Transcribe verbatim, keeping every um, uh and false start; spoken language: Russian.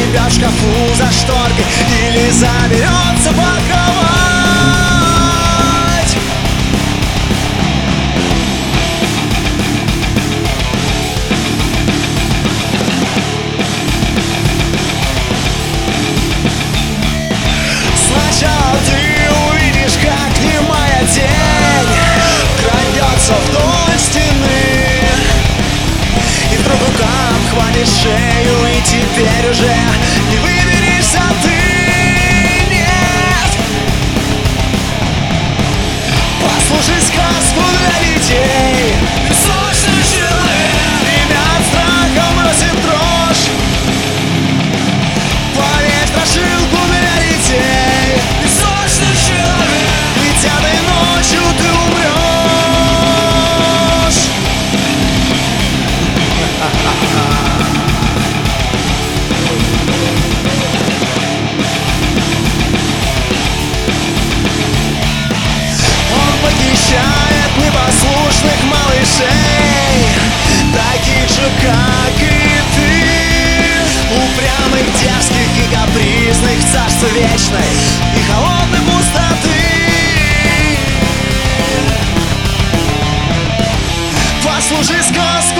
тебя в шкафу за шторкой или заберется под кровать. Сначала ты увидишь, как немая тень крадется вдоль стены, и вдруг рука обхватит шею, и теперь уже не выберешься ты, нет. Послушай сказку для детей. Песочный человек тебя от страха бросит дрожь. Поверь страшилку для детей. Песочный человек, ведь этой ночью ты умрешь. Он похищает непослушных малышей, таких же, как и ты, упрямых, дерзких и капризных, в царство вечной и холодной пустоты. Послушай сказку